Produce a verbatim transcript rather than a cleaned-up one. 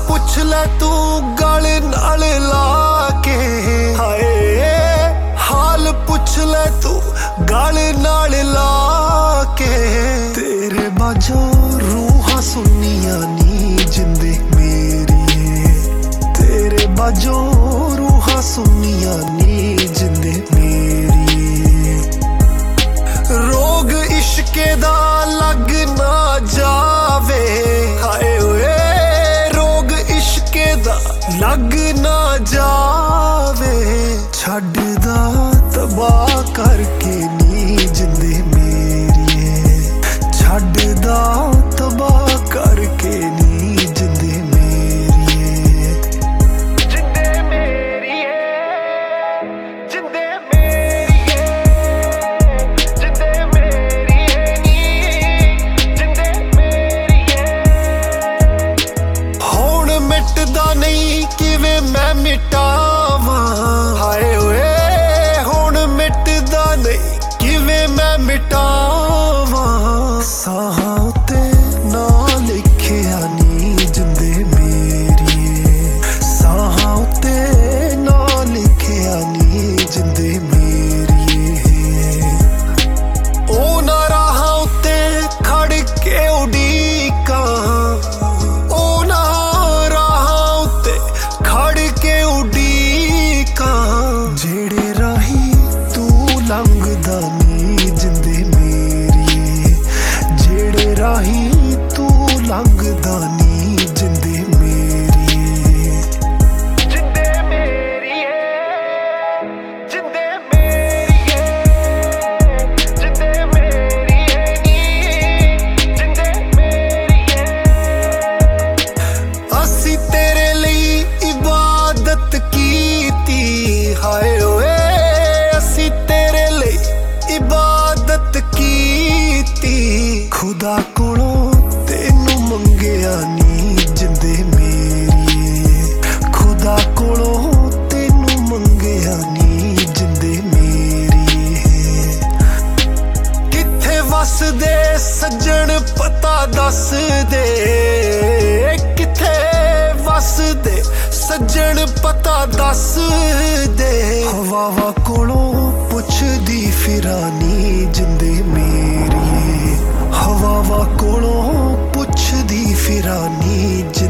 पुछ ले तू गल नाल लाके, हाय हाल पुछ ले तू गल नाल लाके। तेरे बाजों रूहां सुनिया नी जिंदे मेरिए, तेरे बाजों रूहां सुनिया नी जिंदे मेरिए। रोग इश्के दा लग ना जावे, हाय ओए रोग इश्के दा लग ना जावे। छड्डदा तबाह करके नी जिंदे मेरिए, छड्डदा तबाह करके नी जिंदे मेरिए। जिंदे मेरिए, जिंदे मेरिए, जिंदे मेरिए नी जिंदे मेरिए। हुण मिटदा नहीं किवें मैं मिटावां, हाय ओए हुण मिटदा नहीं किवें मैं मिटावां। साहां उत्ते ना लिखिया नी जिंदे मेरिए, साहां उत्ते ना लिखिया नी जिंदे मेरिए। ओ ना राहां उत्ते खड़ के उडीकां, ओ ना राहां उत्ते खड़ के उडीकां। जेड़े राही तू लंघदा नी जिंदे मेरिए, जेड़े राही तू लंघदा नी जिंदे मेरिए। जिंदे मेरिए, जिंदे मेरिए, जिंदे मेरिए नी जिंदे मेरिए। असी तेरे लिए इबादत कीती, हाय ओए असी तेरे लिए इबादत कीती। खुदा कोलों तेनू मंगिया नी जिंदे मेरिए, खुदा कोलों तेनू मंगिया नी जिंदे मेरिए। किथे वसदे सज्जन पता दस दे, किथे वसदे सज्जन पता दस दे। हवावा कोलों पुछदी फिरानी जिंदे मेरिए, हवावा कोलों पुछदी फिरानी।